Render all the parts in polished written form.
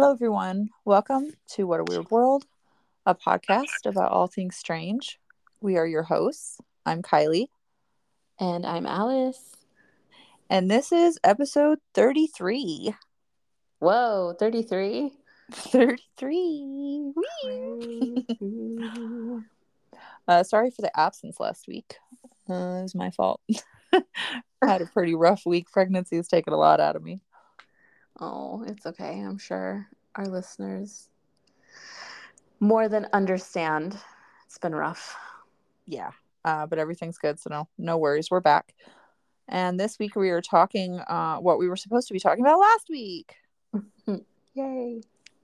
Hello, everyone. Welcome to What a Weird World, a podcast about all things strange. We are your hosts. I'm Kylie. And I'm Alice. And this is episode 33. Whoa, 33? 33. Crazy. Sorry for the absence last week. It was my fault. I had a pretty rough week. Pregnancy has taken a lot out of me. Oh, it's okay. I'm sure our listeners more than understand. It's been rough. Yeah, but everything's good, so no worries. We're back. And this week we are talking what we were supposed to be talking about last week. Yay.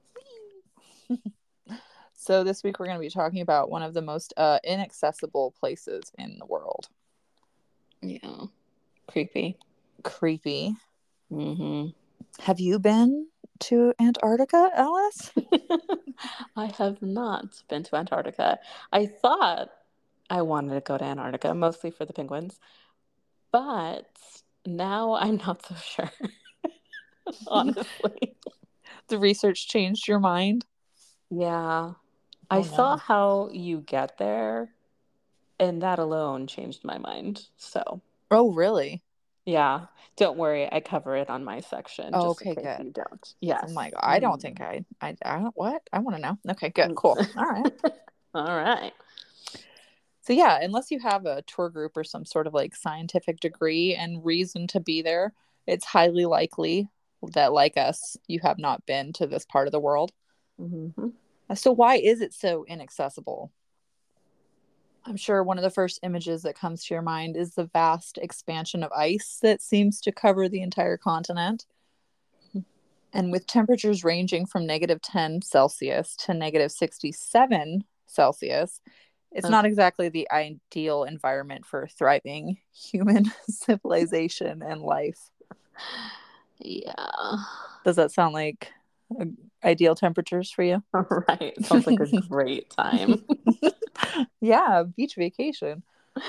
So this week we're going to be talking about one of the most inaccessible places in the world. Yeah. Creepy. Creepy. Mm-hmm. Have you been to Antarctica, Alice? I have not been to Antarctica. I thought I wanted to go to Antarctica, mostly for the penguins, but now I'm not so sure, honestly. The research changed your mind? Yeah. I Oh, saw no. how you get there, and that alone changed my mind. So, Oh, really? yeah, don't worry. I cover it on my section Oh, just in okay, case good. you don't. I'm Yes. like, I don't think I don't, what? I want to know. Okay, good, cool. All right. All right. So yeah, unless you have a tour group or some sort of like scientific degree and reason to be there, it's highly likely that, like us, you have not been to this part of the world. Mm-hmm. So why is it so inaccessible? I'm sure one of the first images that comes to your mind is the vast expansion of ice that seems to cover the entire continent. And with temperatures ranging from -10 Celsius to -67 Celsius, it's Oh, not exactly the ideal environment for thriving human civilization and life. yeah. Does that sound like ideal temperatures for you? All right. Sounds like a great time. Yeah, beach vacation.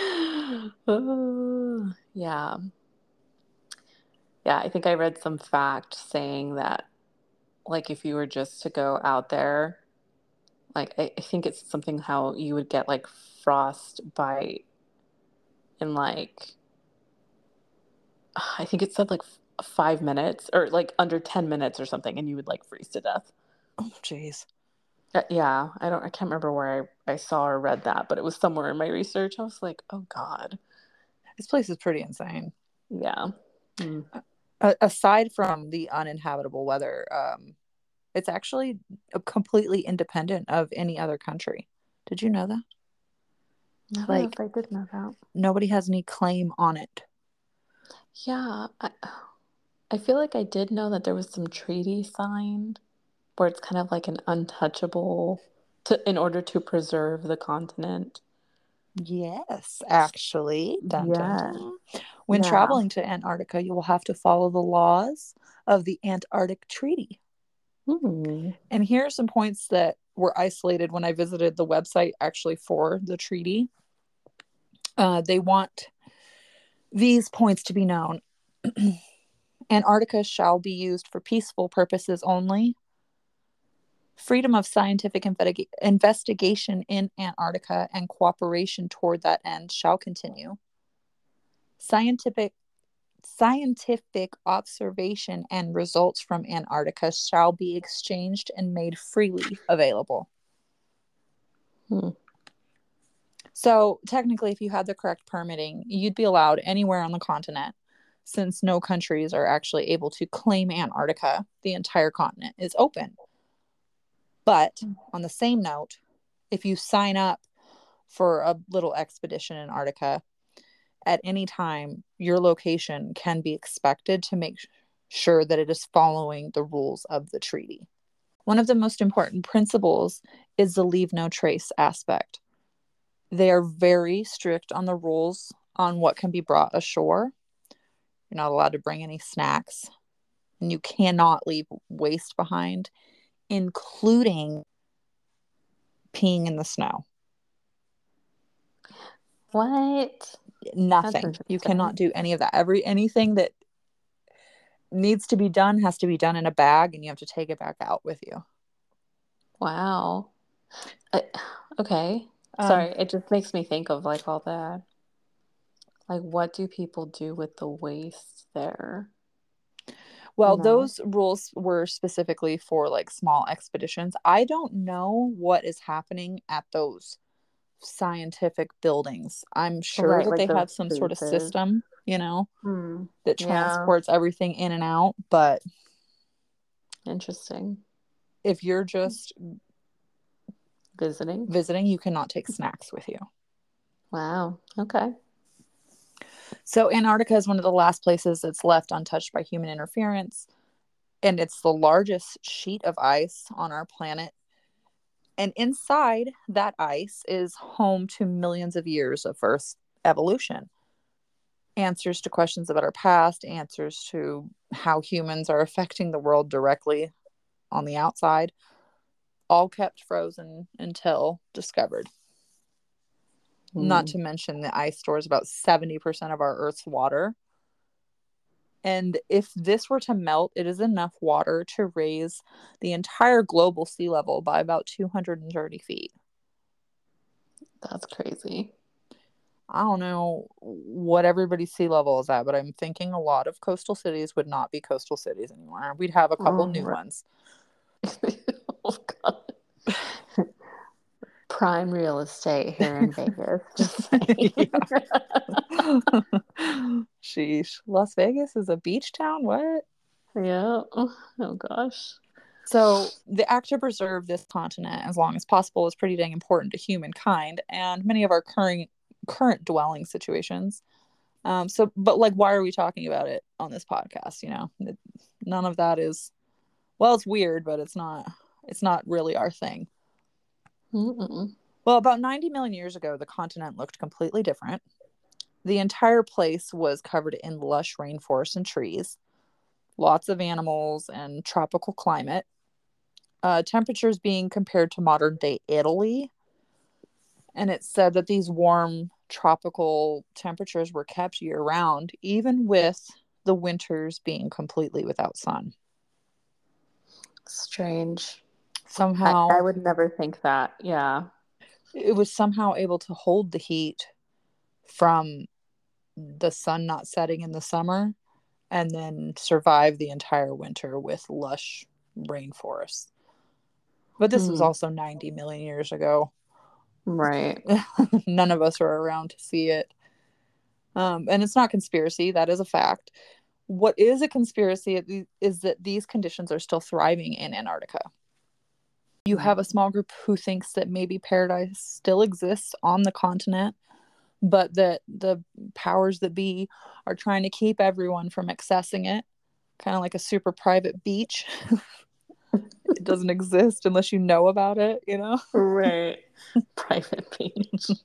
Yeah. Yeah, I think I read some fact saying that, like, if you were just to go out there, like, I think it's something how you would get, like, frostbite in, like, I think it said, like, 5 minutes or, like, under 10 minutes or something, and you would, like, freeze to death. Oh, jeez. Yeah, I can't remember where I saw or read that, but it was somewhere in my research. I was like, oh, God. This place is pretty insane. Yeah. Mm. Aside from the uninhabitable weather, it's actually completely independent of any other country. Did you know that? I don't know Like, if I did know that. nobody has any claim on it. Yeah, I feel like I did know that there was some treaty signed where it's kind of like an untouchable in order to preserve the continent. Yes, actually. Dun, dun, Yeah. dun. When Yeah. traveling to Antarctica, you will have to follow the laws of the Antarctic Treaty. Hmm. And here are some points that were isolated when I visited the website actually for the treaty. They want these points to be known. Antarctica shall be used for peaceful purposes only. Freedom of scientific investigation in Antarctica and cooperation toward that end shall continue. Scientific observation and results from Antarctica shall be exchanged and made freely available. Hmm. So, technically, if you had the correct permitting, you'd be allowed anywhere on the continent since no countries are actually able to claim Antarctica. The entire continent is open. But on the same note, if you sign up for a little expedition in Antarctica, at any time, your location can be expected to make sure that it is following the rules of the treaty. One of the most important principles is the leave no trace aspect. They are very strict on the rules on what can be brought ashore. You're not allowed to bring any snacks, and you cannot leave waste behind, including peeing in the snow. What? That's Nothing. You cannot interesting. do any of that. Anything that needs to be done has to be done in a bag, and you have to take it back out with you. Wow. I, okay. Um, Sorry, it just makes me think of like all that. Like, what do people do with the waste there? You well, know? those rules were specifically for like small expeditions. I don't know what is happening at those scientific buildings. I'm sure Right, that like they those have some sort of bases. system, Hmm. that Yeah. transports everything in and out. But Interesting. if you're just Visiting. visiting, you cannot take snacks with you. Wow. Okay. So, Antarctica is one of the last places that's left untouched by human interference, and it's the largest sheet of ice on our planet. And inside that ice is home to millions of years of Earth's evolution. Answers to questions about our past, answers to how humans are affecting the world directly on the outside, all kept frozen until discovered. Not Hmm. to mention the ice stores about 70% of our Earth's water. And if this were to melt, it is enough water to raise the entire global sea level by about 230 feet. That's crazy. I don't know what everybody's sea level is at, but I'm thinking a lot of coastal cities would not be coastal cities anymore. We'd have a couple Oh, new ones. oh God. Prime real estate here in Vegas. Just saying. Yeah. Sheesh. Las Vegas is a beach town? What? Yeah. Oh gosh. So, the act to preserve this continent as long as possible is pretty dang important to humankind and many of our current dwelling situations. But like, why are we talking about it on this podcast? None of that is, well, it's weird, but it's not really our thing. Mm-mm. Well, about 90 million years ago, the continent looked completely different. The entire place was covered in lush rainforest and trees, lots of animals and tropical climate. Temperatures being compared to modern day Italy. And it said that these warm tropical temperatures were kept year round, even with the winters being completely without sun. Strange. I Somehow, would never think that. Yeah. it was somehow able to hold the heat from the sun not setting in the summer and then survive the entire winter with lush rainforests. But this was Hmm. also 90 million years ago. Right. None of us were around to see it. And it's not conspiracy, that is a fact. What is a conspiracy is that these conditions are still thriving in Antarctica. You have a Hmm. small group who thinks that maybe paradise still exists on the continent, but that the powers that be are trying to keep everyone from accessing it, kind of like a super private beach. It doesn't exist unless you know about it. Right. Private beach.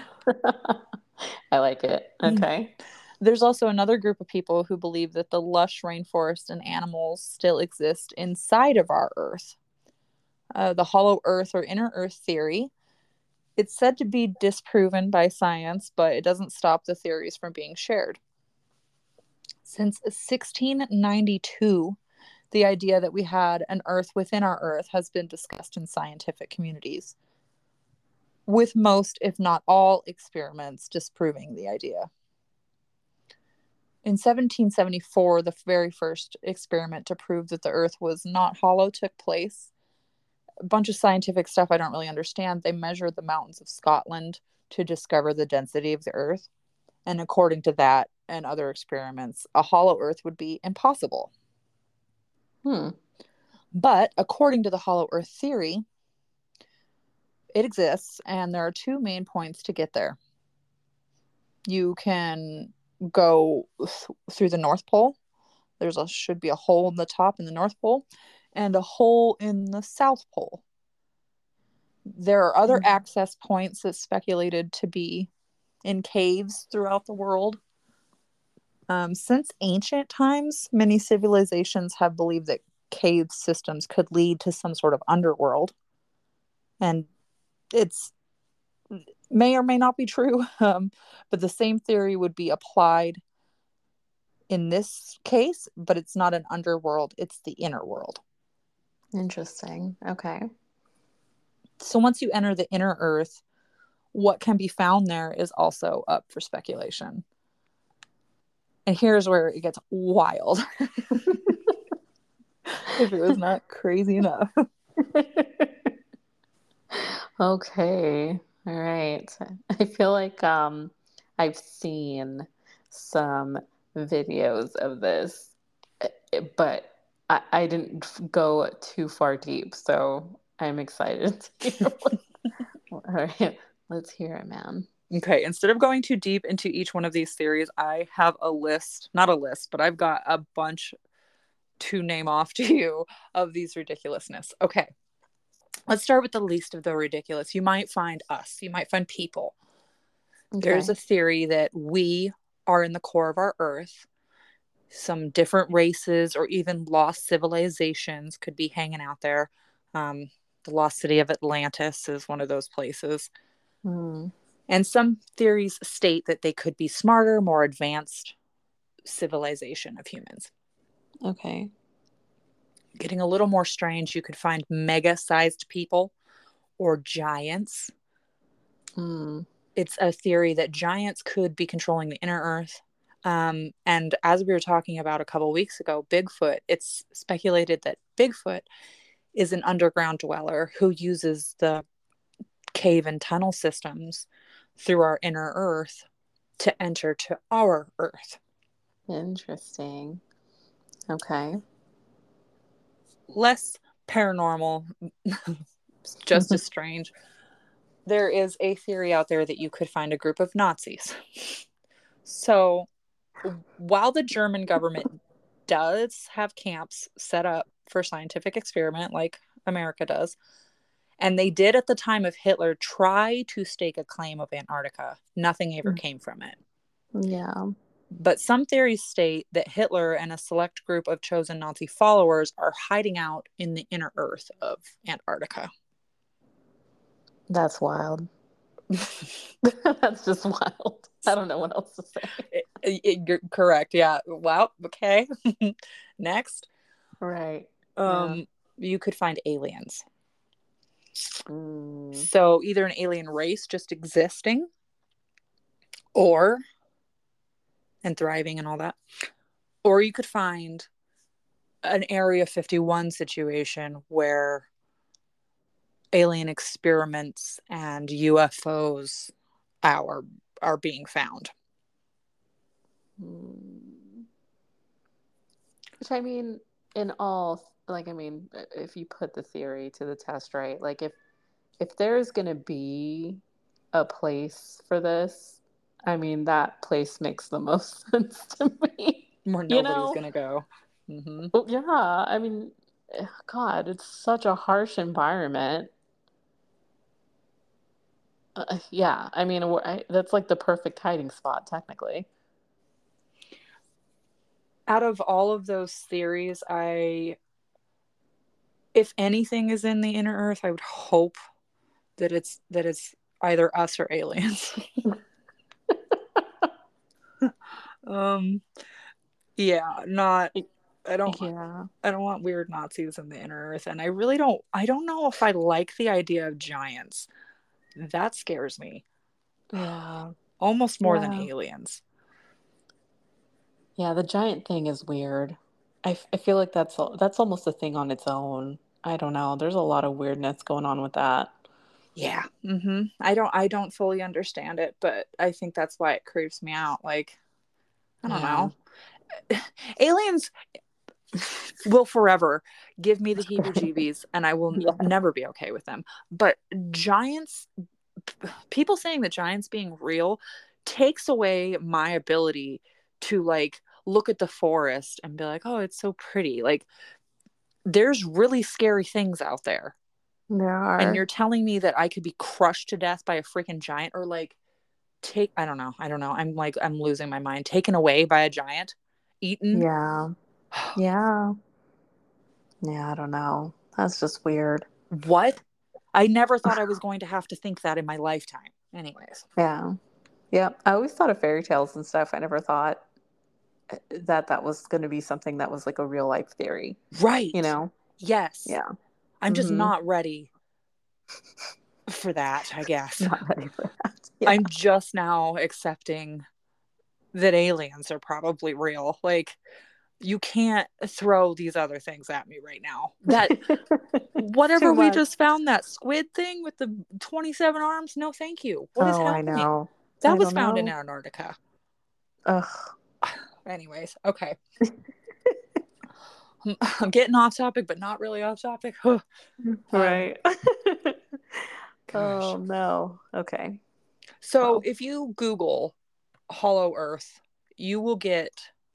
I like it. Okay. There's also another group of people who believe that the lush rainforest and animals still exist inside of our Earth. The hollow Earth or inner Earth theory. It's said to be disproven by science, but it doesn't stop the theories from being shared. Since 1692, the idea that we had an Earth within our Earth has been discussed in scientific communities, with most, if not all, experiments disproving the idea. In 1774, the very first experiment to prove that the Earth was not hollow took place. A bunch of scientific stuff I don't really understand. They measured the mountains of Scotland to discover the density of the Earth. And according to that and other experiments, a hollow Earth would be impossible. Hmm. But according to the hollow Earth theory, it exists, and there are two main points to get there. You can go through the North Pole. Should be a hole in the top in the North Pole and a hole in the South Pole. There are other access points that's speculated to be in caves throughout the world. Since ancient times, many civilizations have believed that cave systems could lead to some sort of underworld, and it's may or may not be true. But the same theory would be applied in this case, but it's not an underworld, it's the inner world. Interesting. Okay. So once you enter the inner earth, what can be found there is also up for speculation. And here's where it gets wild. If it was not crazy enough. Okay. All right. I feel like I've seen some videos of this, but I didn't go too far deep, so I'm excited to hear what. All right, let's hear it, man. Okay, instead of going too deep into each one of these theories, I have a list, not a list, but I've got a bunch to name off to you of these ridiculousness. Okay, let's start with the least of the ridiculous. You might find us, you might find people. There's Okay. a theory that we are in the core of our earth. Some different races or even lost civilizations could be hanging out there. The lost city of Atlantis is one of those places. Hmm. And some theories state that they could be smarter, more advanced civilization of humans. Okay. Getting a little more strange, you could find mega sized people or giants. Hmm. It's a theory that giants could be controlling the inner earth. And as we were talking about a couple weeks ago, Bigfoot, it's speculated that Bigfoot is an underground dweller who uses the cave and tunnel systems through our inner earth to enter to our earth. Interesting. Okay. Less paranormal, just as strange. There is a theory out there that you could find a group of Nazis. So while the German government does have camps set up for scientific experiment, like America does, and they did at the time of Hitler try to stake a claim of Antarctica, nothing ever came from it. Yeah. But some theories state that Hitler and a select group of chosen Nazi followers are hiding out in the inner earth of Antarctica. That's wild. That's just wild. I don't know what else to say. You're correct. Yeah. Well, okay. Next. Right. Yeah. You could find aliens. Mm. So either an alien race just existing or and thriving and all that. Or you could find an Area 51 situation where alien experiments and UFOs are being found. Which I mean, in all, like, I mean, if you put the theory to the test, right? Like, if there's gonna be a place for this, I mean, that place makes the most sense to me. Where You nobody's know? gonna go. Mm-hmm. Well, yeah, I mean, God, it's such a harsh environment. Yeah, I mean, that's like the perfect hiding spot, technically. Out of all of those theories, if anything is in the inner earth, I would hope that it's either us or aliens. um yeah, not I don't Yeah, I don't want weird Nazis in the inner earth, and I don't know if I like the idea of giants. That scares me. yeah, Almost more than yeah. aliens. Yeah, the giant thing is weird. I feel like that's almost a thing on its own. I don't know. There's a lot of weirdness going on with that. Yeah. I don't fully understand it, but I think that's why it creeps me out. Like, I don't Yeah. know. Aliens will forever give me the heebie jeebies and I will Yeah. never be okay with them. But giants, people saying that giants being real takes away my ability to like look at the forest and be like, oh, it's so pretty. Like, there's really scary things out there. There And are. you're telling me that I could be crushed to death by a freaking giant or like I don't know. I'm losing my mind. Taken away by a giant, eaten. Yeah. Yeah. Yeah, I don't know. That's just weird. What? I never thought I was going to have to think that in my lifetime. Anyways. Yeah. Yeah. I always thought of fairy tales and stuff. I never thought that was going to be something that was like a real life theory, Right. you know? Yes. Yeah. I'm just Mm-hmm. not ready for that, I guess. Not ready for that. Yeah. I'm just now accepting that aliens are probably real. Like, you can't throw these other things at me right now. That whatever Too we much. just found, that squid thing with the 27 arms, no thank you. What is Oh, I happening? know. That I was don't found in know. Antarctica. Ugh. Anyways, okay. I'm getting off topic, but not really off topic. Right. Gosh. Oh, no. Okay. So Well. if you Google Hollow Earth, you will get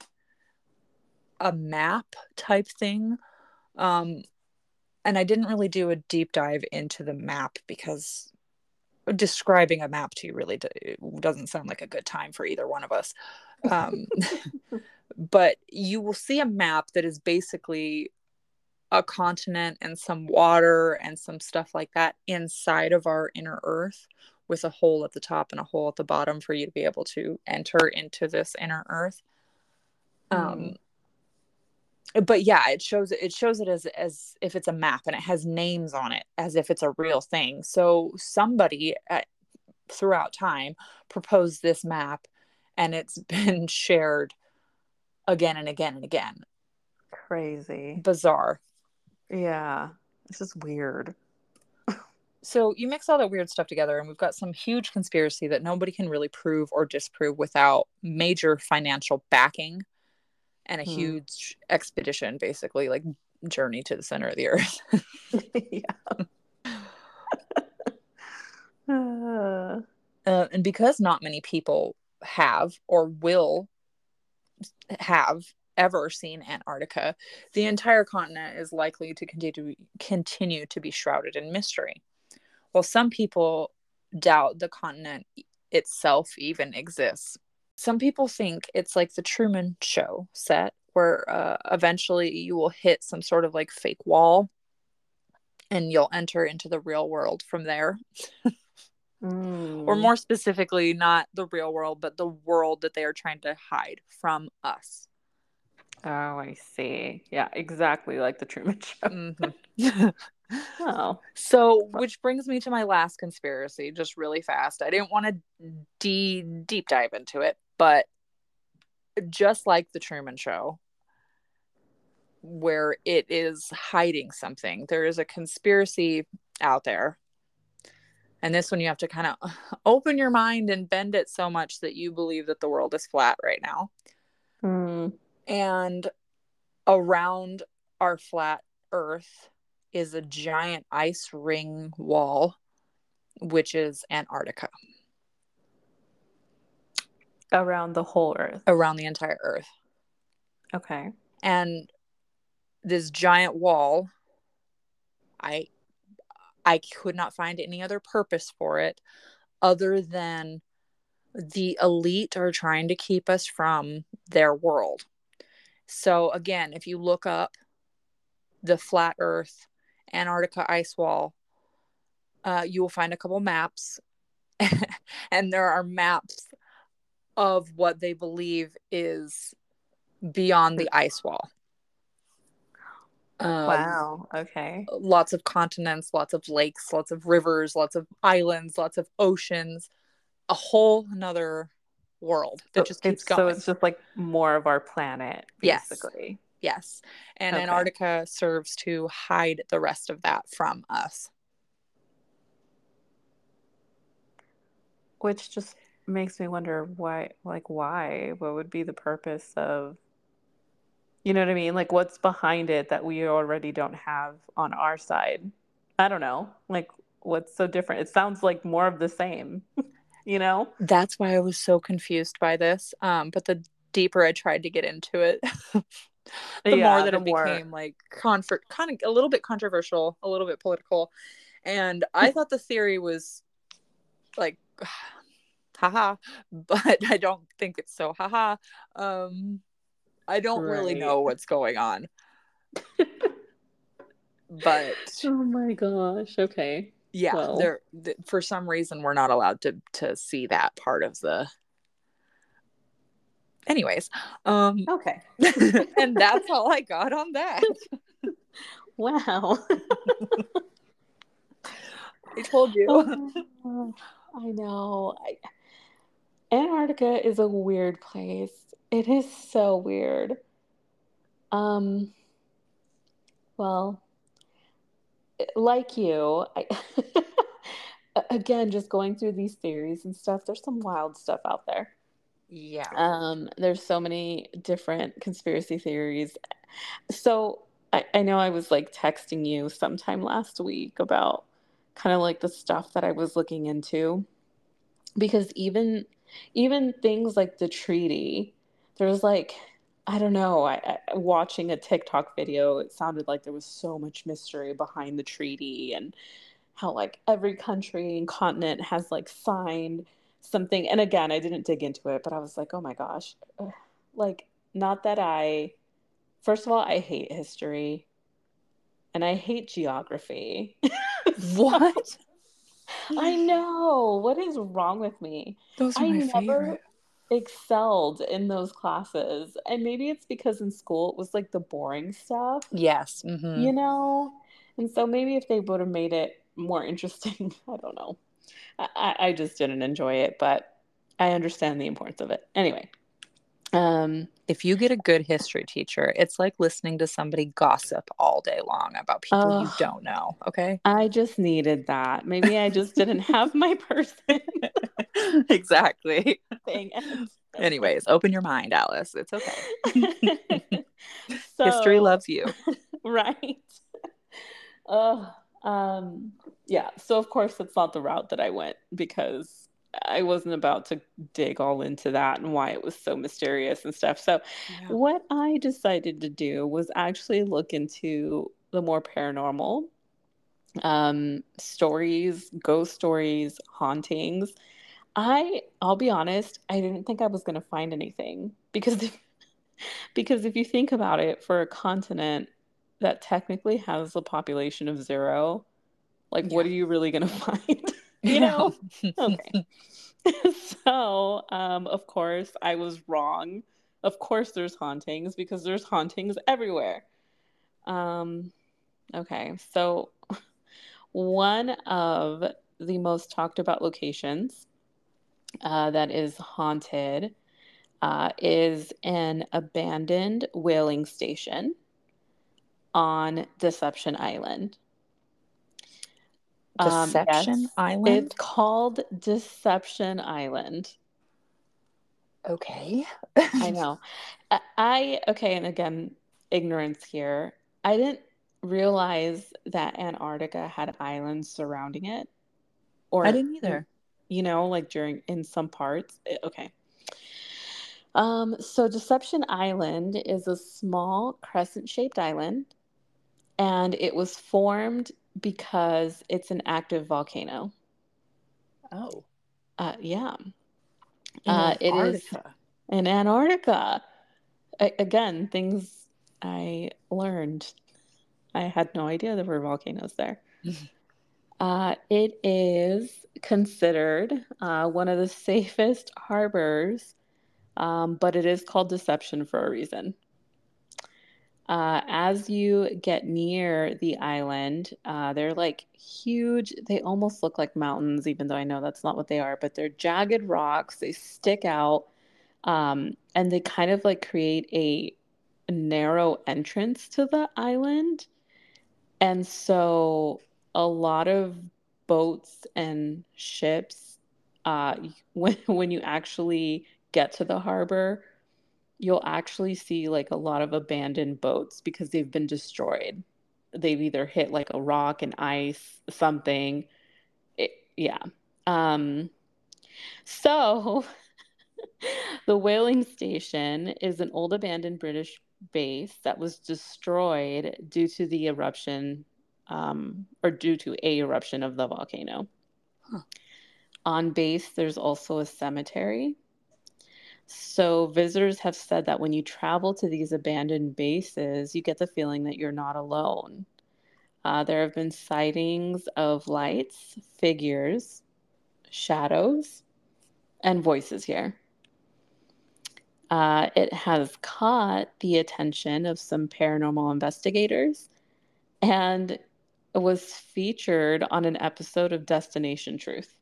a map type thing. And I didn't really do a deep dive into the map because describing a map to you really doesn't sound like a good time for either one of us. Um, but you will see a map that is basically a continent and some water and some stuff like that inside of our inner Earth, with a hole at the top and a hole at the bottom for you to be able to enter into this inner Earth. But yeah, it shows it as if it's a map, and it has names on it as if it's a real thing. So somebody throughout time proposed this map, and it's been shared again and again and again. Crazy. Bizarre. Yeah. This is weird. So you mix all that weird stuff together, and we've got some huge conspiracy that nobody can really prove or disprove without major financial backing and a huge expedition, basically, like journey to the center of the earth. Yeah. And because not many people have or will have ever seen Antarctica, the entire continent is likely to continue to be shrouded in mystery. While some people doubt the continent itself even exists, some people think it's like the Truman Show set, where eventually you will hit some sort of like fake wall and you'll enter into the real world from there. Or more specifically, not the real world, but the world that they are trying to hide from us. Oh, I see. Yeah, exactly like the Truman Show. Mm-hmm. Oh. So, which brings me to my last conspiracy, just really fast. I didn't want to deep dive into it, but just like the Truman Show, where it is hiding something, there is a conspiracy out there. And this one, you have to kind of open your mind and bend it so much that you believe that the world is flat right now. And around our flat Earth is a giant ice ring wall, which is Antarctica. Around the whole Earth. Around the entire Earth. Okay. And this giant wall, I could not find any other purpose for it other than the elite are trying to keep us from their world. So again, if you look up the flat Earth, Antarctica ice wall, you will find a couple maps, and there are maps of what they believe is beyond the ice wall. Wow. Okay. Lots of continents, lots of lakes, lots of rivers, lots of islands, lots of oceans, a whole another world that just keeps going. It's just like more of our planet, basically. Yes. And okay. Antarctica serves to hide the rest of that from us. Which just makes me wonder why, what would be the purpose of, you know what I mean? Like, what's behind it that we already don't have on our side? I don't know. Like, what's so different? It sounds like more of the same, you know? That's why I was so confused by this. But the deeper I tried to get into it, the more that it became like kind of a little bit controversial, a little bit political. And I thought the theory was like, haha, but I don't think it's so haha. I don't really know what's going on. But oh my gosh. Okay. Yeah, well, for some reason we're not allowed to see that part of Anyways, Okay. and that's all I got on that. Wow. I told you. Oh, I know. Antarctica is a weird place. It is so weird. Um, well, like you, again, just going through these theories and stuff, there's some wild stuff out there. Yeah. There's so many different conspiracy theories. So I know I was like texting you sometime last week about kind of like the stuff that I was looking into, because even things like the treaty, there's like, I don't know, watching a TikTok video, it sounded like there was so much mystery behind the treaty, and how like every country and continent has like signed something. And again, I didn't dig into it, but I was like, oh my gosh. Like, not that I, first of all, I hate history and I hate geography. So, What? I know. What is wrong with me? Those are I my never favorite. excelled in those classes. And maybe it's because in school it was like the boring stuff, Yes. Mm-hmm. you know? And so maybe if they would have made it more interesting, I don't know. I just didn't enjoy it, but I understand the importance of it. Anyway, If you get a good history teacher, it's like listening to somebody gossip all day long about people you uh, don't know. Okay. I just needed that. Maybe I just didn't have my person Exactly. thing it. Anyways, open your mind, Alice. It's okay. History So, loves you. right. Uh, um, yeah. So of course that's not the route that I went, because I wasn't about to dig all into that and why it was so mysterious and stuff. So Yeah. what I decided to do was actually look into the more paranormal stories, ghost stories, hauntings. I'll be honest, I didn't think I was going to find anything, because because if you think about it, for a continent that technically has a population of zero, like, what Yeah. are you really going to find? You Yeah. know? Okay. So, of course, I was wrong. Of course, there's hauntings, because there's hauntings everywhere. Um, okay. So, one of the most talked about locations that is haunted is an abandoned whaling station on Deception Island. Deception Yes, Island. it's called Deception Island. Okay. I know. Okay, and again, ignorance here. I didn't realize that Antarctica had islands surrounding it, I or, didn't either. like during in some parts. Okay. So Deception Island is a small crescent-shaped island, and it was formed because it's an active volcano. Oh, Yeah. in It is Antarctica. in Antarctica. Again, things I learned. I had no idea there were volcanoes there. It is considered one of the safest harbors, but it is called Deception for a reason. As you get near the island, they're like huge. They almost look like mountains, even though I know that's not what they are, but they're jagged rocks. They stick out, and they kind of like create a narrow entrance to the island. And so a lot of boats and ships, when you actually get to the harbor, you'll actually see like a lot of abandoned boats because they've been destroyed. They've either hit like a rock, an ice, something. Yeah. Um, so the whaling station is an old abandoned British base that was destroyed due to the eruption, or due to a eruption of the volcano. Huh. On base, there's also a cemetery. So visitors have said that when you travel to these abandoned bases, you get the feeling that you're not alone. There have been sightings of lights, figures, shadows, and voices here. It has caught the attention of some paranormal investigators and was featured on an episode of Destination Truth.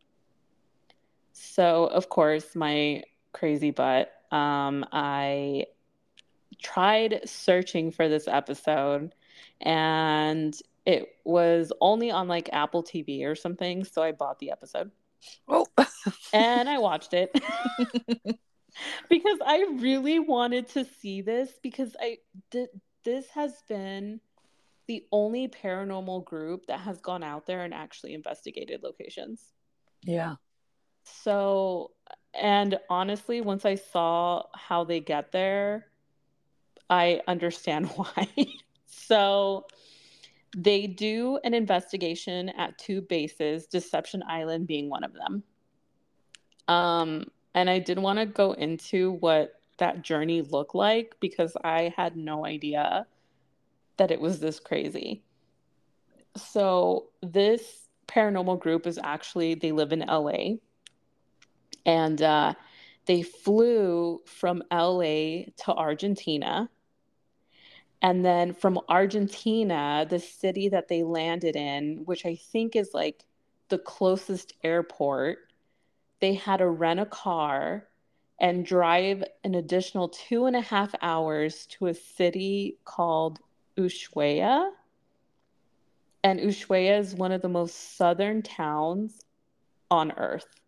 So, of course, my crazy butt, I tried searching for this episode and it was only on like Apple TV or something. So I bought the episode Oh. and I watched it because I really wanted to see this because this has been the only paranormal group that has gone out there and actually investigated locations. Yeah. So, and honestly, once I saw how they get there, I understand why. So, they do an investigation at two bases, Deception Island being one of them. And I did want to go into what that journey looked like because I had no idea that it was this crazy. So, this paranormal group is actually, they live in LA and they flew from LA to Argentina. And then from Argentina, the city that they landed in, which I think is like the closest airport, they had to rent a car and drive an additional 2.5 hours to a city called Ushuaia. And Ushuaia is one of the most southern towns on earth.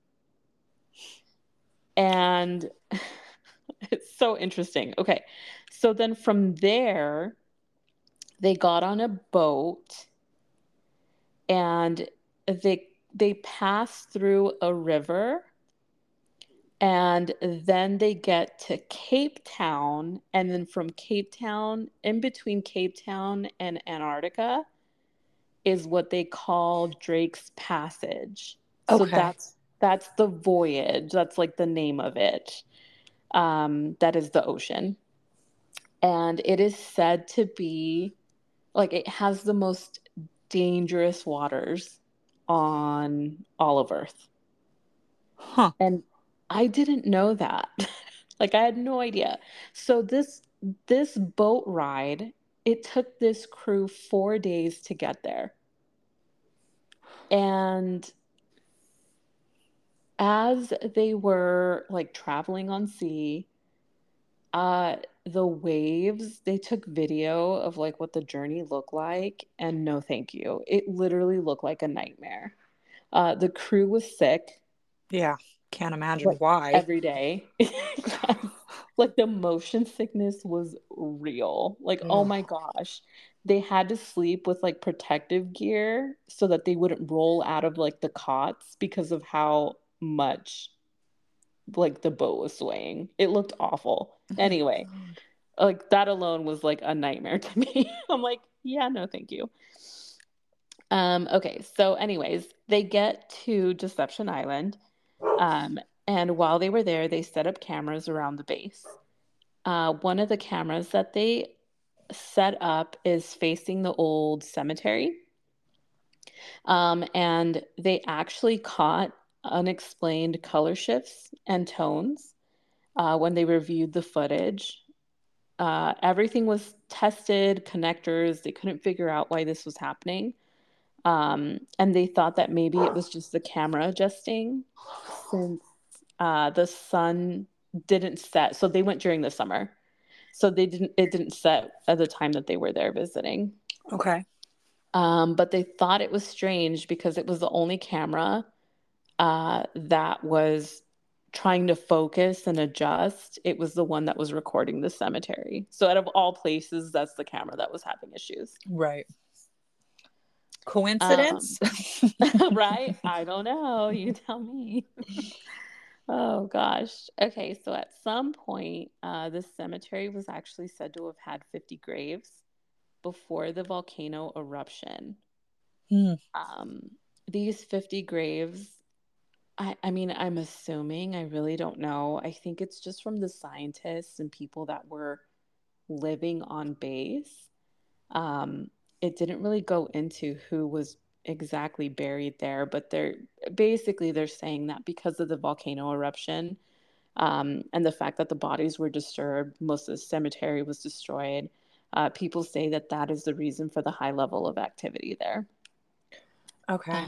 And it's so interesting. Okay. So then from there, they got on a boat and they pass through a river and then they get to Cape Town, and then from Cape Town, in between Cape Town and Antarctica is what they call Drake's Passage. So Okay. that's the voyage. That's like the name of it. That is the ocean. And it is said to be like it has the most dangerous waters on all of Earth. Huh. And I didn't know that. Like I had no idea. So this boat ride, it took this crew 4 days to get there. And as they were like traveling on sea, the waves, they took video of like what the journey looked like, and no thank you. It literally looked like a nightmare. The crew was sick Yeah. Can't imagine like why. every day. Like the motion sickness was real. Like, oh Ugh. my gosh. They had to sleep with like protective gear so that they wouldn't roll out of like the cots because of how much like the boat was swaying. It looked awful. Oh my Anyway, God. like that alone was like a nightmare to me. I'm like, yeah, no, thank you. Okay, so anyways, they get to Deception Island. Um, and while they were there, they set up cameras around the base. One of the cameras that they set up is facing the old cemetery. And they actually caught unexplained color shifts and tones when they reviewed the footage. Everything was tested, connectors. They couldn't figure out why this was happening. And they thought that maybe it was just the camera adjusting since the sun didn't set. So they went during the summer. So it didn't set at the time that they were there visiting. Okay. But they thought it was strange because it was the only camera that was trying to focus and adjust. It was the one that was recording the cemetery. So out of all places, that's the camera that was having issues. Right. Um, Coincidence? right? I don't know. You tell me. Oh gosh. Okay, so at some point, this cemetery was actually said to have had 50 graves before the volcano eruption. Hmm. Um, these 50 graves, I mean, I'm assuming, I really don't know. I think it's just from the scientists and people that were living on base. Um, it didn't really go into who was exactly buried there, but they're saying that because of the volcano eruption, And the fact that the bodies were disturbed, most of the cemetery was destroyed. People say that that is the reason for the high level of activity there. Okay.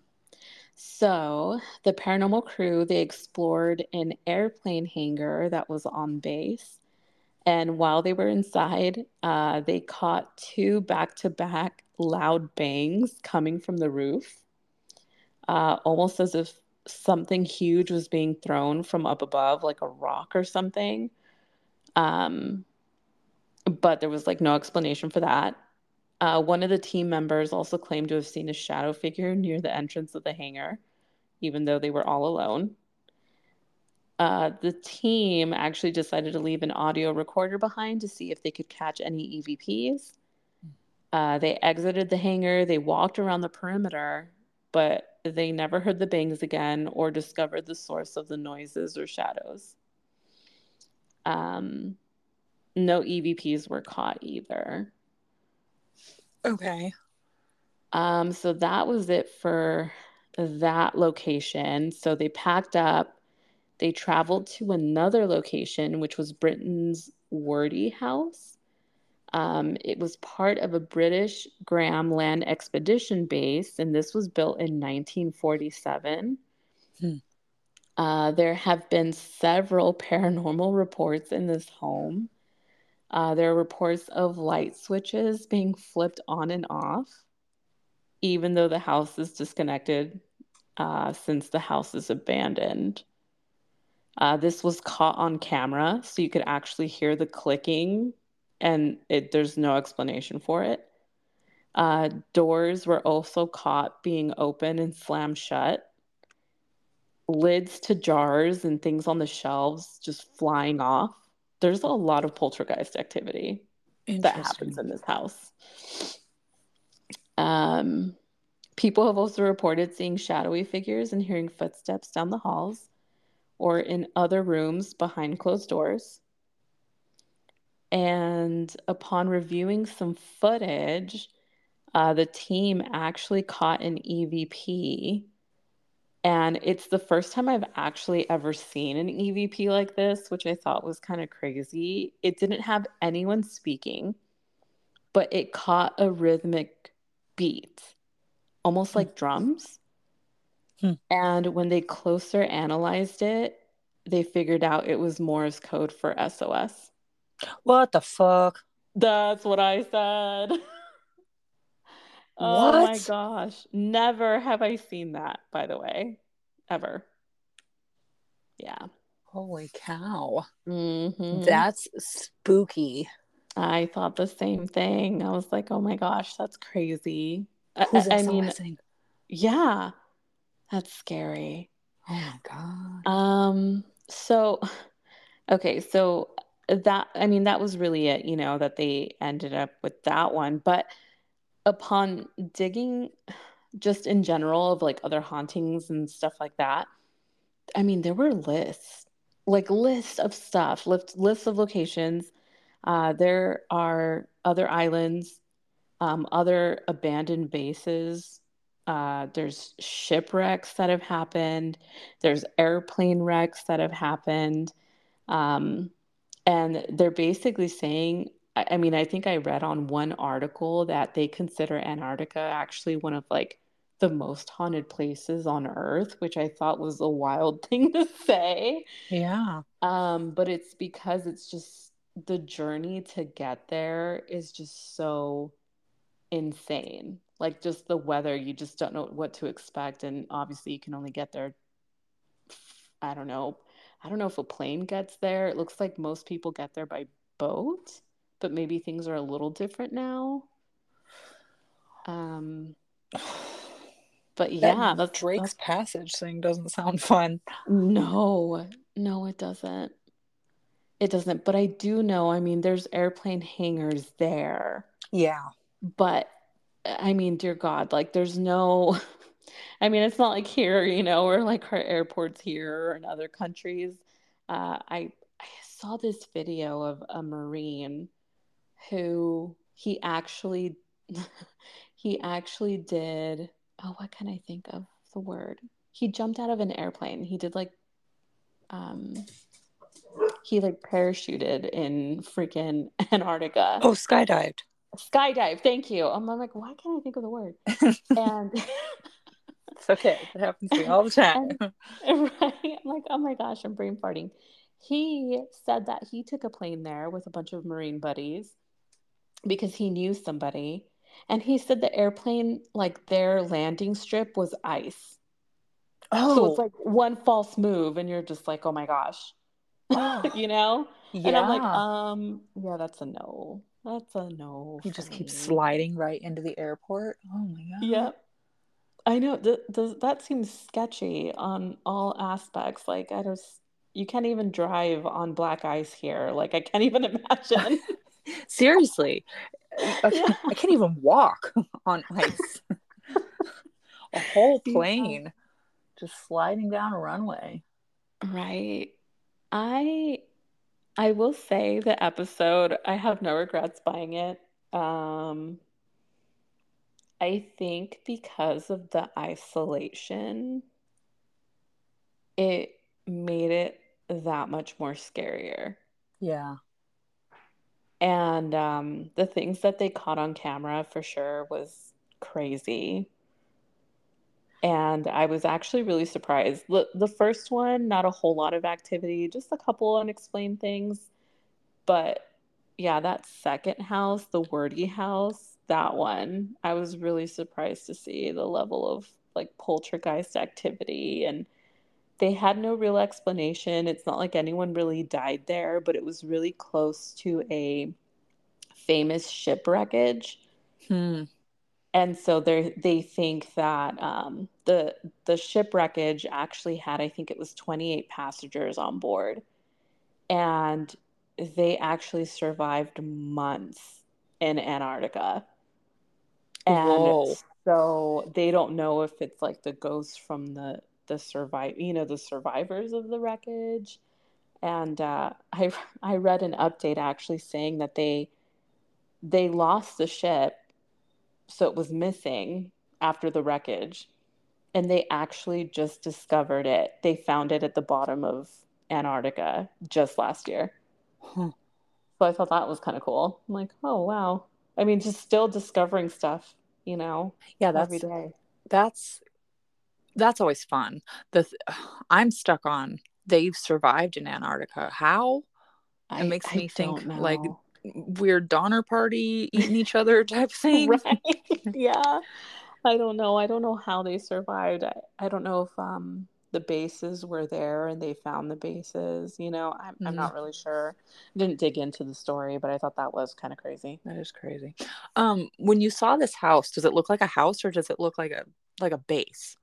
So the paranormal crew, they explored an airplane hangar that was on base. And while they were inside, they caught two back-to-back loud bangs coming from the roof, almost as if something huge was being thrown from up above, like a rock or something. Um, but there was like no explanation for that. One of the team members also claimed to have seen a shadow figure near the entrance of the hangar, even though they were all alone. The team actually decided to leave an audio recorder behind to see if they could catch any EVPs. They exited the hangar, they walked around the perimeter, but they never heard the bangs again or discovered the source of the noises or shadows. No EVPs were caught either. Okay. So that was it for that location. So they packed up. They traveled to another location, which was Britain's Wordie House. It was part of a British Graham Land Expedition base, and this was built in 1947. There have been several paranormal reports in this home. There are reports of light switches being flipped on and off, even though the house is disconnected, since the house is abandoned. This was caught on camera, so you could actually hear the clicking, and there's no explanation for it. Doors were also caught being open and slammed shut. Lids to jars and things on the shelves just flying off. There's a lot of poltergeist activity that happens Interesting. in this house. People have also reported seeing shadowy figures and hearing footsteps down the halls or in other rooms behind closed doors. And upon reviewing some footage, the team actually caught an EVP. And it's the first time I've actually ever seen an EVP like this, which I thought was kind of crazy. It didn't have anyone speaking, but it caught a rhythmic beat, almost like drums. And when they closer analyzed it, they figured out it was Morse code for SOS. What the fuck? That's what I said. Oh my What? gosh. Never have I seen that, by the way. Ever. Yeah. Holy cow. Hmm. That's spooky. I thought the same thing. I was like, oh my gosh, that's crazy. Who's I mean, SOSing? yeah, that's scary. Oh my God. So, okay, so that, I mean, that was really it, that they ended up with that one. But upon digging just in general of like other hauntings and stuff like that, I mean, there were lists of stuff, lists of locations. There are other islands, other abandoned bases. There's shipwrecks that have happened. There's airplane wrecks that have happened. Um, and they're basically saying, I mean, I think I read on one article that they consider Antarctica actually one of like the most haunted places on Earth, which I thought was a wild thing to say. Yeah. But it's because it's just the journey to get there is just so insane. Like just the weather, you just don't know what to expect. And obviously you can only get there. I don't know. I don't know if a plane gets there. It looks like most people get there by boat, but maybe things are a little different now. Um, but That yeah, Drake's that's Passage thing doesn't sound fun. no, no, it doesn't. It doesn't. But I do know, I mean, there's airplane hangars there. Yeah. But I mean, dear God, like there's no, I mean, it's not like here, or like our airports here or in other countries. I saw this video of a Marine who he actually did, oh, what can I think of the word? He jumped out of an airplane. He did like, um, He like parachuted in freaking Antarctica. Oh, skydived. Skydive, thank you. I'm like, why can't I think of the word? And It's okay. That happens to me all the time. and right, I'm like, oh my gosh, I'm brain farting. He said that he took a plane there with a bunch of Marine buddies because he knew somebody. And he said the airplane, like their landing strip was ice. So it's Oh, like one false move and you're just like, oh my gosh, oh, you know? And I'm like, yeah. yeah, that's a no. That's a no He for just keeps me. sliding right into the airport. Oh my God. Yep. I know that seems sketchy on all aspects. Like I just you can't even drive on black ice here. Like I can't even imagine. Seriously, Yeah. I can't even walk on ice. A whole Yeah. plane just sliding down a runway. Right. I I will say the episode, I have no regrets buying it. Um I think because of the isolation, it made it that much more scarier. Yeah. And the things that they caught on camera for sure was crazy. And I was actually really surprised. The first one, not a whole lot of activity, just a couple unexplained things. But yeah, that second house, the Wordy house, that one, I was really surprised to see the level of like poltergeist activity. And they had no real explanation. It's not like anyone really died there, but it was really close to a famous shipwreckage. Hmm. And so they think that the shipwreckage actually had, I think it was 28 passengers on board, and they actually survived months in Antarctica. And Whoa. so they don't know if it's like the ghosts from the survivors of the wreckage. And I read an update actually saying that they lost the ship, so it was missing after the wreckage, and they actually just discovered it. They found it at the bottom of Antarctica just last year. Huh. So I thought that was kind of cool. I'm like, oh wow. I mean, just still discovering stuff, Yeah, every day. that's that's always fun. I'm stuck on they've survived in Antarctica. How? It makes I me think don't like know. weird Donner Party eating each other type thing. Right. Yeah. I don't know. I don't know how they survived. I don't know if the bases were there and they found the bases. I'm Mm, not really sure. Didn't dig into the story, but I thought that was kind of crazy. that is crazy. When you saw this house, does it look like a house or does it look like a base?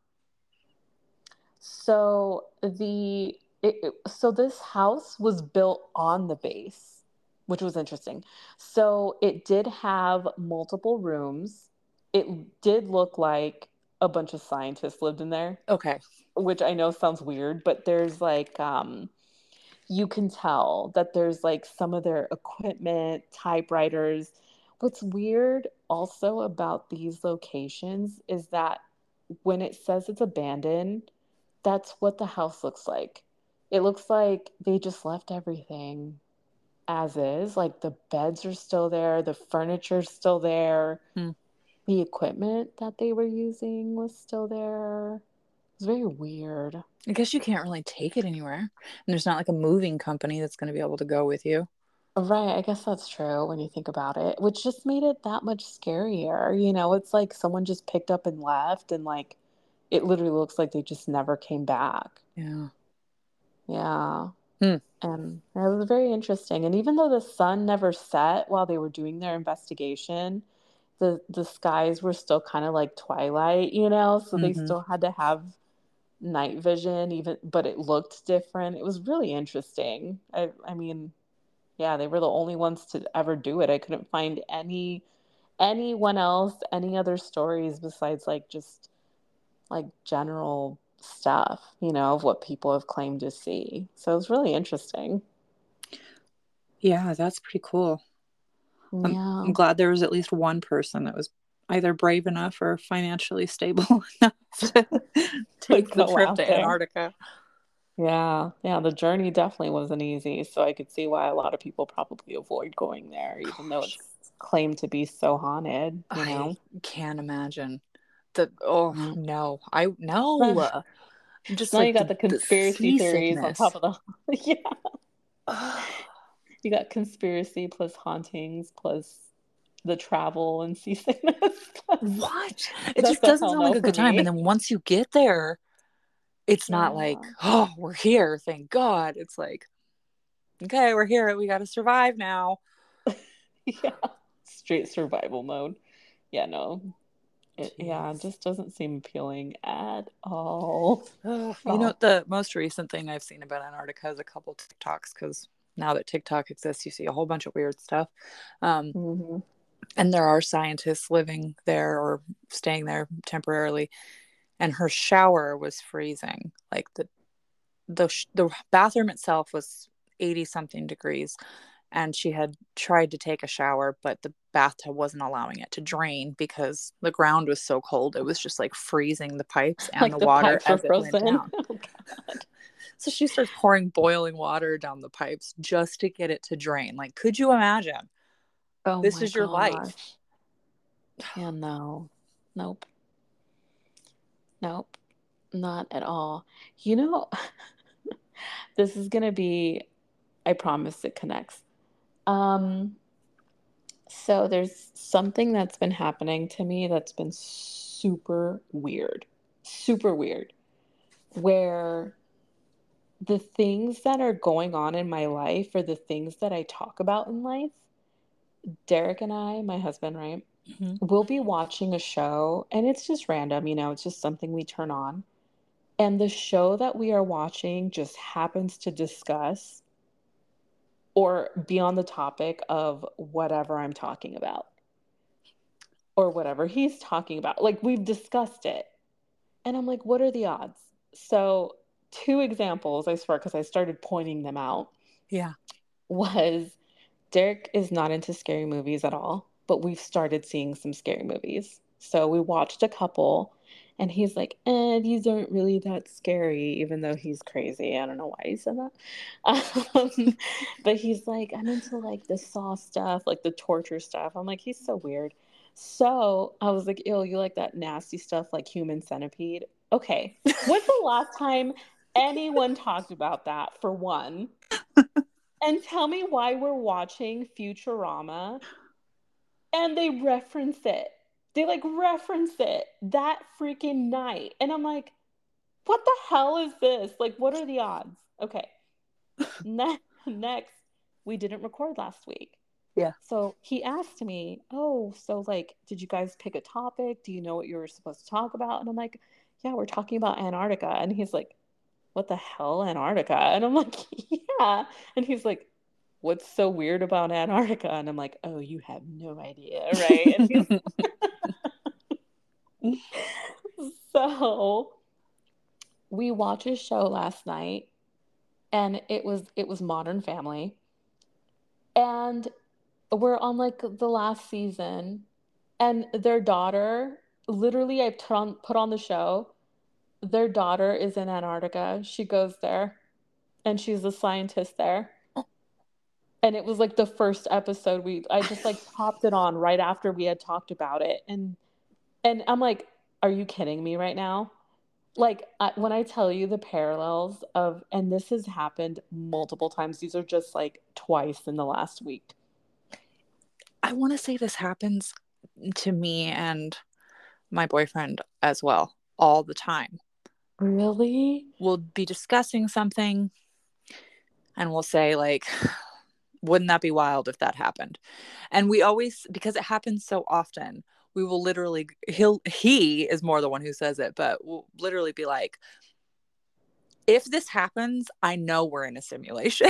So so this house was built on the base, which was interesting. So it did have multiple rooms. It did look like a bunch of scientists lived in there, Okay. which I know sounds weird, but there's like you can tell that there's like some of their equipment, typewriters. What's weird also about these locations is that when it says it's abandoned, that's what the house looks like. It looks like they just left everything as is. Like the beds are still there, the furniture's still there, Hmm. the equipment that they were using was still there. It's very weird. I guess you can't really take it anywhere. And there's not like a moving company that's going to be able to go with you. Right, I guess that's true when you think about it, which just made it that much scarier. It's like someone just picked up and left, and like it literally looks like they just never came back. Yeah. Yeah. Hmm. And it was very interesting. And even though the sun never set while they were doing their investigation, the skies were still kind of like twilight, so they Mm-hmm. still had to have night vision even, but it looked different. It was really interesting. I mean, yeah, they were the only ones to ever do it. I couldn't find anyone else, any other stories besides like just like general stuff, of what people have claimed to see. So it was really interesting. Yeah, that's pretty cool. I'm Yeah. glad there was at least one person that was either brave enough or financially stable enough to To take the go trip to out there. Antarctica. Yeah, yeah, the journey definitely wasn't easy, so I could see why a lot of people probably avoid going there, even though Gosh, it's claimed to be so haunted, you I know? can't imagine. The oh Mm. no, I no. I'm So just now like you got the the conspiracy theories on top seasickness. of the yeah. Ugh, You got conspiracy plus hauntings plus the travel and seasickness. what? It That's just a doesn't hell sound like no a for good time. And me. then once you get there, it's not like, Yeah. oh, we're here, thank God. It's like, okay, we're here. We got to survive now. Yeah. Straight survival mode. Yeah, no. It Jeez. just doesn't seem appealing at all. Ugh, At you know, all. the most recent thing I've seen about Antarctica is a couple TikToks because now that TikTok exists, you see a whole bunch of weird stuff. Um, Hmm. and there are scientists living there or staying there temporarily. And her shower was freezing. Like the bathroom itself was 80 something degrees, and she had tried to take a shower, but the bathtub wasn't allowing it to drain because the ground was so cold. It was just like freezing the pipes and Like the the water pipes were as it went frozen. down. Oh God. So she starts pouring boiling water down the pipes just to get it to drain. Like, could you imagine? Oh This my is your life. gosh. Yeah, no. Nope. Nope. Not at all. You know, this is gonna be, I promise it connects. Um, so there's something that's been happening to me that's been super weird. Super weird. Where the things that are going on in my life or the things that I talk about in life, Derek and I, my husband, right? Mhm. We'll be watching a show and it's just random, it's just something we turn on. And the show that we are watching just happens to discuss or be on the topic of whatever I'm talking about or whatever he's talking about. Like we've discussed it. And I'm like, what are the odds? So, two examples, I swear, because I started pointing them out, Yeah. was Derek is not into scary movies at all, but we've started seeing some scary movies. So we watched a couple, and he's like, these aren't really that scary, even though he's crazy. I don't know why he said that. But he's like, I'm into like the Saw stuff, like the torture stuff. I'm like, he's so weird. So I was like, ew, you like that nasty stuff like Human Centipede? Okay. When's the last time anyone talked about that for one? And tell me why we're watching Futurama and they reference it. They like reference it that freaking night. And I'm like, what the hell is this? Like, what are the odds? Okay. Next, we didn't record last week. Yeah. So he asked me, oh, so like, did you guys pick a topic? Do you know what you were supposed to talk about? And I'm like, yeah, we're talking about Antarctica. And he's like, what the hell, Antarctica? And I'm like, yeah. And he's like, what's so weird about Antarctica? And I'm like, oh, you have no idea, right? And he's so we watched a show last night and it was Modern Family. And we're on like the last season and their daughter, literally put on the show. Their daughter is in Antarctica. She goes there and she's a scientist there. And it was like the first episode I just like popped it on right after we had talked about it. And I'm like, are you kidding me right now? Like when I tell you the parallels of, and this has happened multiple times, these are just like twice in the last week. I want to say this happens to me and my boyfriend as well all the time. Really? We'll be discussing something and we'll say like, wouldn't that be wild if that happened? And we always, because it happens so often, we will literally, he is more the one who says it, but we'll literally be like, if this happens, I know we're in a simulation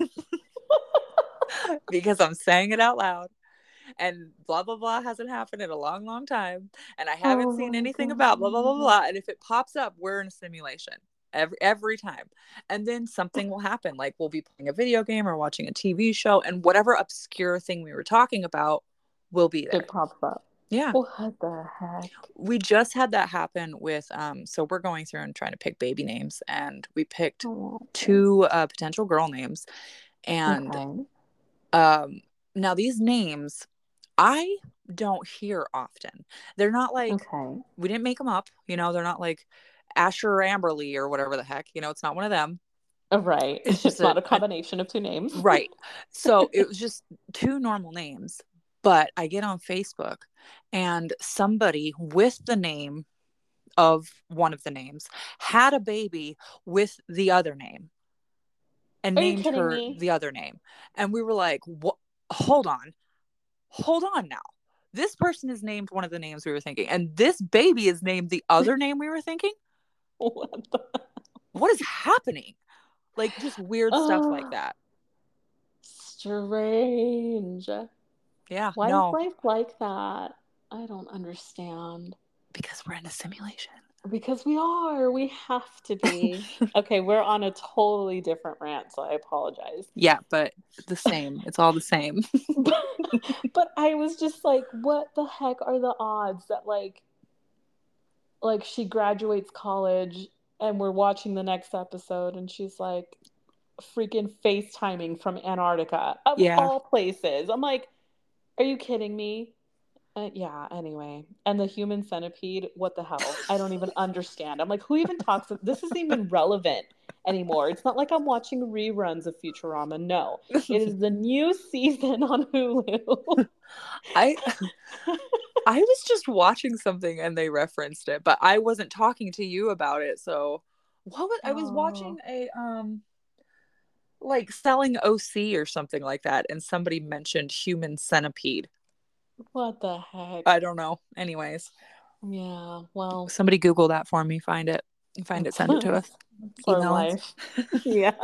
because I'm saying it out loud and blah blah blah hasn't happened in a long long time and I haven't Oh seen my anything about blah blah blah God. blah, and if it pops up, we're in a simulation every time. And then something will happen, like we'll be playing a video game or watching a TV show and whatever obscure thing we were talking about will be there. It pops up. Yeah. What the heck? We just had that happen with so we're going through and trying to pick baby names, and we picked Oh, two potential girl names. And okay. now these names I don't hear often. They're not like, Okay. we didn't make them up, you know, they're not like Asher or Amberly or whatever the heck, you know, it's not one of them. Right. It's just It's not a combination of two names. right. So it was just two normal names. But I get on Facebook and somebody with the name of one of the names had a baby with the other name and Are you named kidding her me? the other name. And we were like, what? Hold on. Hold on now. This person is named one of the names we were thinking, and this baby is named the other name we were thinking. What the? What is happening? Like, just weird stuff like Oh, that. strange. Yeah, Why is no, life like that? I don't understand. because we're in a simulation. Because we are. We have to be. Okay, we're on a totally different rant, so I apologize. Yeah, but the same. It's all the same. but, but I was just like, what the heck are the odds that like she graduates college and we're watching the next episode and she's like freaking FaceTiming from Antarctica of Yeah. all places. I'm like, are you kidding me? Yeah, anyway. And the human centipede, what the hell? I don't even understand. I'm like, who even talks of this? Isn't even relevant anymore. It's not like I'm watching reruns of Futurama. No, it is the new season on Hulu. I I was just watching something and they referenced it, but I wasn't talking to you about it. So I was watching Oh, a like selling OC or something like that, and somebody mentioned human centipede. what the heck? I don't know. Anyways, Yeah, well, somebody Google that for me. Find it. Send it to us. for Email us. life. Yeah.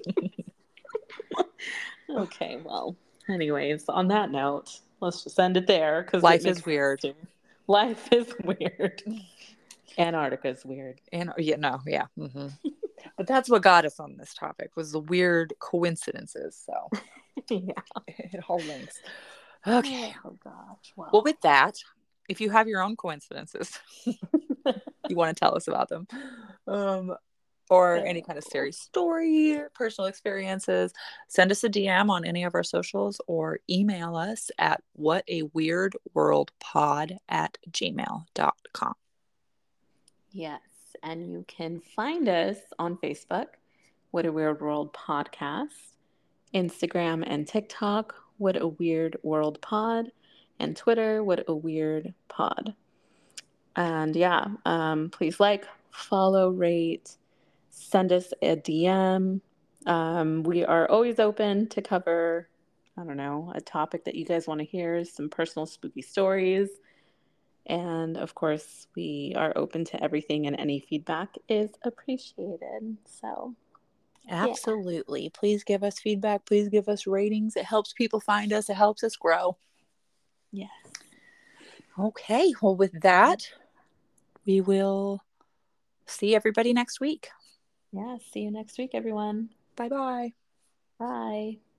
Okay, well, anyways, on that note, let's just end it there because it Life makes is sense weird. to. Life is weird. Antarctica is weird. And yeah, no, yeah. But that's what got us on this topic was the weird coincidences. So Yeah. it all links. Okay. Oh gosh. Well, Well. with that, if you have your own coincidences, you want to tell us about them, um, or any kind of scary story, personal experiences, send us a DM on any of our socials or email us at whataweirdworldpod@gmail.com. Yes, and you can find us on Facebook, What a Weird World Podcast, Instagram and TikTok, What a Weird World Pod, and Twitter, What a Weird Pod. And yeah, please like, follow, rate, send us a DM. We are always open to cover, I don't know, a topic that you guys want to hear, some personal spooky stories. And of course, we are open to everything, and any feedback is appreciated. So, yeah. Absolutely. Please give us feedback. Please give us ratings. It helps people find us. It helps us grow. Yes. Okay. Well, with that, we will see everybody next week. Yeah. See you next week, everyone. Bye bye. Bye.